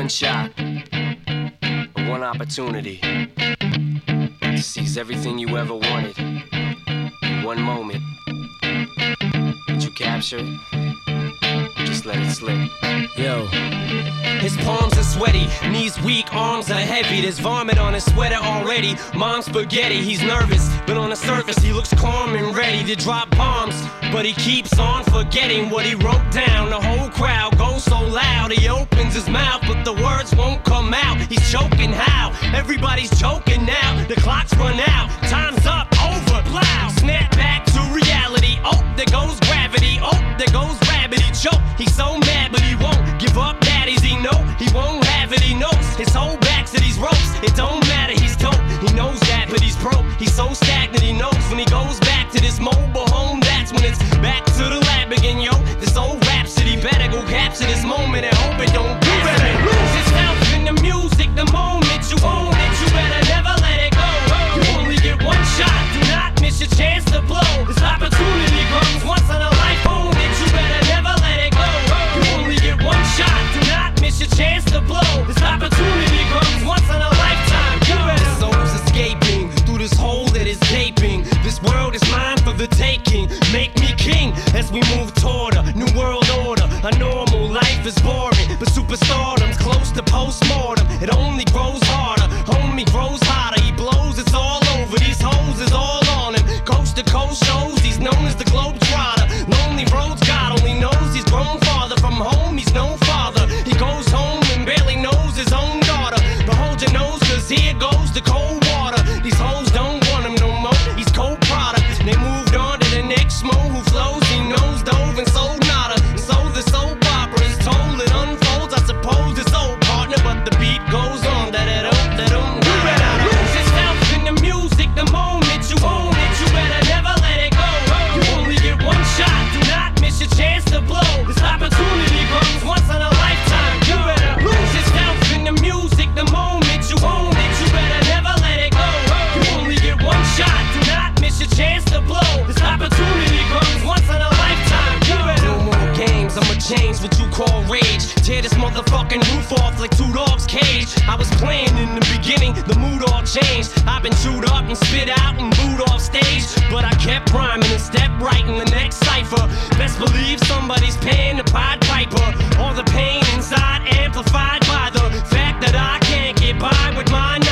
shot, one opportunity to seize everything you ever wanted in one moment. Did you capture it? Just let it slip. Yo. His palms are sweaty, knees weak, arms are heavy. There's vomit on his sweater already. Mom's spaghetti, he's nervous, but on the surface he looks calm and ready to drop bombs. But he keeps on forgetting what he wrote down. The whole crowd goes so loud, he opens his mouth, but the words won't come out. He's choking how? Everybody's choking now. The clock's run out, time's up, over, loud. Snap back to reality. Oh, there goes gravity. Oh, there goes rabbit. He choke. He's so mad, but he won't give up. Daddies, he know he won't have it. He knows his whole back to these ropes. It don't matter. He's dope. He knows that, but he's broke. He's so stagnant. He knows when he goes back to this mobile home. That's when it's back to the lab again, yo. This old rhapsody better go capture this moment and hope it don't. You better lose yourself in the music. The moment you own it, you better never let it go. You only get one shot. Do not miss your chance to blow. This opportunity comes once in a life. Own it. You better never let it go. You only get one shot. Do not miss your chance to blow. This opportunity comes once in a lifetime. This soul's escaping through this hole that is gaping. This world is mine for the taking. Make me king as we move toward a new world order. A normal life is boring, but superstardom's close to postmortem. It only grows harder, homie grows hotter. He blows, it's all over. These hoes is all on him. Coast to coast shows, he's known as the Globetrotter. Lonely roads, God only knows he's grown farther from home. He's no father. He goes home and barely knows his own daughter. But hold your nose, cause here goes the cold water. These hoes don't want him no more. He's cold product. They moved on to the next mo who flows. He knows dove and sold nada. And so the soap opera is told. It unfolds. I suppose it's old partner, but the beat goes on. You better lose yourself in the music. The moment you own it, you better never let it go. You only get one shot. Do not miss your chance to blow. This opportunity comes once in a lifetime. You better lose yourself in the music. The moment you own it, you better never let it go. You only get one shot. Do not miss your chance to blow. This opportunity comes once in a lifetime. You better no more games. I'ma change what you call rage. Tear this motherfucking roof off like two dogs' cage. I was playing in the beginning, the mood all changed. I've been chewed up and spit out and booed off stage, but I kept rhyming and stepped right in the next cipher. Best believe somebody's paying the Pied Piper. All the pain inside amplified by the fact that I can't get by with my